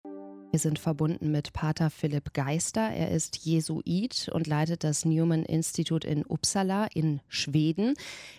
Wir sind verbunden mit Pater Philipp Geister. Er ist Jesuit und leitet das Newman Institute in Uppsala in Schweden.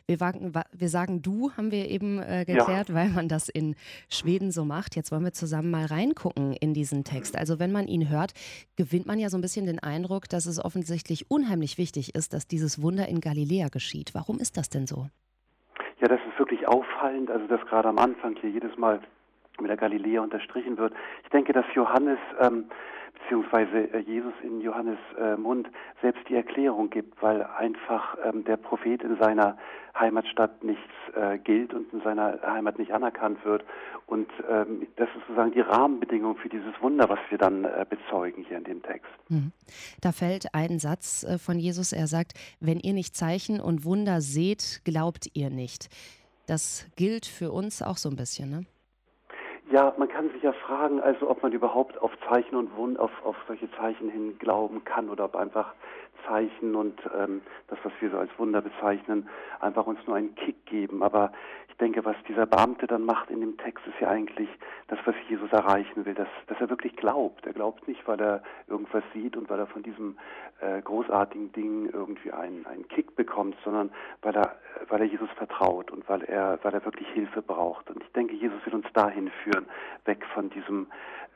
Wir sagen du, haben wir eben Ja, geklärt, weil man das in Schweden so macht. Jetzt wollen wir zusammen mal reingucken in diesen Text. Also wenn man ihn hört, gewinnt man ja so ein bisschen den Eindruck, dass es offensichtlich unheimlich wichtig ist, dass dieses Wunder in Galiläa geschieht. Warum ist das denn so? ja, das ist wirklich auffallend, also dass gerade am Anfang hier jedes Mal mit der Galiläa unterstrichen wird. Ich denke, dass Johannes beziehungsweise Jesus in Johannes Mund selbst die Erklärung gibt, weil einfach der Prophet in seiner Heimatstadt nichts gilt und in seiner Heimat nicht anerkannt wird. Und das ist sozusagen die Rahmenbedingung für dieses Wunder, was wir dann bezeugen hier in dem Text. Mhm. Da fällt ein Satz von Jesus, er sagt, wenn ihr nicht Zeichen und Wunder seht, glaubt ihr nicht. Das gilt für uns auch so ein bisschen, ne? Ja, man kann sich ja fragen, also ob man überhaupt auf Zeichen und auf solche Zeichen hin glauben kann oder ob einfach Zeichen und das, was wir so als Wunder bezeichnen, einfach uns nur einen Kick geben. Aber ich denke, was dieser Beamte dann macht in dem Text, ist ja eigentlich das, was Jesus erreichen will, dass er wirklich glaubt. Er glaubt nicht, weil er irgendwas sieht und weil er von diesem großartigen Ding irgendwie einen Kick bekommt, sondern weil er Jesus vertraut und weil er wirklich Hilfe braucht. Und ich denke, Jesus will uns dahin führen, weg von diesem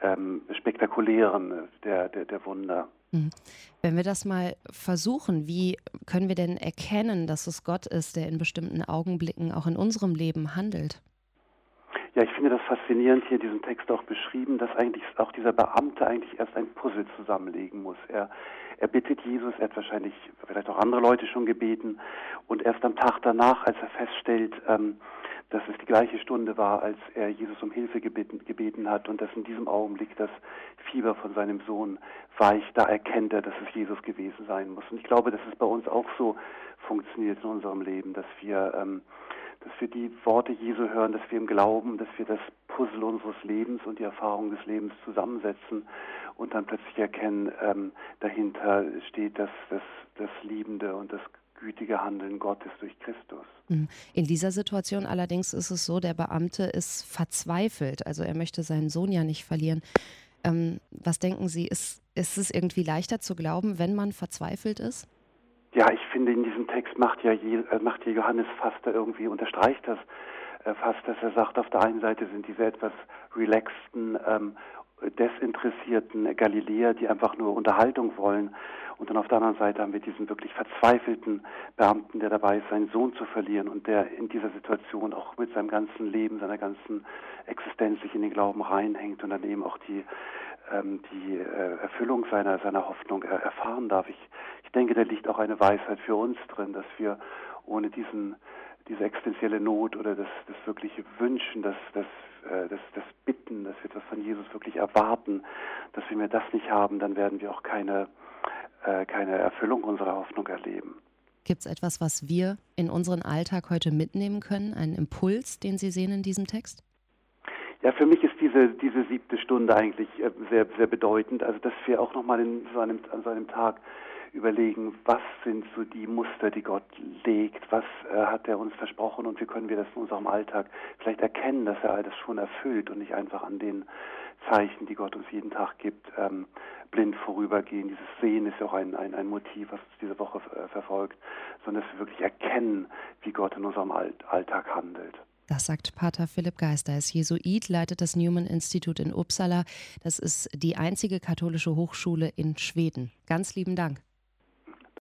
spektakulären der Wunder. Mhm. Wenn wir das mal versuchen, wie können wir denn erkennen, dass es Gott ist, der in bestimmten Augenblicken auch in unserem Leben handelt? Ja, ich finde das faszinierend hier in diesem Text auch beschrieben, dass eigentlich auch dieser Beamte eigentlich erst ein Puzzle zusammenlegen muss. Er bittet Jesus, er hat wahrscheinlich vielleicht auch andere Leute schon gebeten und erst am Tag danach, als er feststellt, dass es die gleiche Stunde war, als er Jesus um Hilfe gebeten hat und dass in diesem Augenblick das Fieber von seinem Sohn weicht, da erkennt er, dass es Jesus gewesen sein muss. Und ich glaube, dass es bei uns auch so funktioniert in unserem Leben, dass wir die Worte Jesu hören, dass wir im Glauben, dass wir das Puzzle unseres Lebens und die Erfahrung des Lebens zusammensetzen und dann plötzlich erkennen, dahinter steht das liebende und das gütige Handeln Gottes durch Christus. Mhm. In dieser Situation allerdings ist es so, der Beamte ist verzweifelt. Also er möchte seinen Sohn ja nicht verlieren. Was denken Sie, ist es irgendwie leichter zu glauben, wenn man verzweifelt ist? Ja, ich finde, in diesem Text macht ja Johannes fast da irgendwie, unterstreicht das fast, dass er sagt, auf der einen Seite sind diese etwas relaxten, desinteressierten Galiläer, die einfach nur Unterhaltung wollen. Und dann auf der anderen Seite haben wir diesen wirklich verzweifelten Beamten, der dabei ist, seinen Sohn zu verlieren und der in dieser Situation auch mit seinem ganzen Leben, seiner ganzen Existenz sich in den Glauben reinhängt und dann eben auch die Erfüllung seiner Hoffnung erfahren darf. Ich denke, da liegt auch eine Weisheit für uns drin, dass wir ohne diese existenzielle Not oder das wirkliche Wünschen, das Bitten, dass wir etwas von Jesus wirklich erwarten, dass wenn wir das nicht haben, dann werden wir auch keine Erfüllung unserer Hoffnung erleben. Gibt es etwas, was wir in unseren Alltag heute mitnehmen können? Einen Impuls, den Sie sehen in diesem Text? Ja, für mich ist diese siebte Stunde eigentlich sehr, sehr bedeutend. Also, dass wir auch nochmal an so einem Tag überlegen, was sind so die Muster, die Gott legt, was hat er uns versprochen und wie können wir das in unserem Alltag vielleicht erkennen, dass er all das schon erfüllt und nicht einfach an den Zeichen, die Gott uns jeden Tag gibt, blind vorübergehen. Dieses Sehen ist ja auch ein Motiv, was uns diese Woche verfolgt, sondern dass wir wirklich erkennen, wie Gott in unserem Alltag handelt. Das sagt Pater Philipp Geister. Er ist Jesuit, leitet das Newman Institute in Uppsala. Das ist die einzige katholische Hochschule in Schweden. Ganz lieben Dank.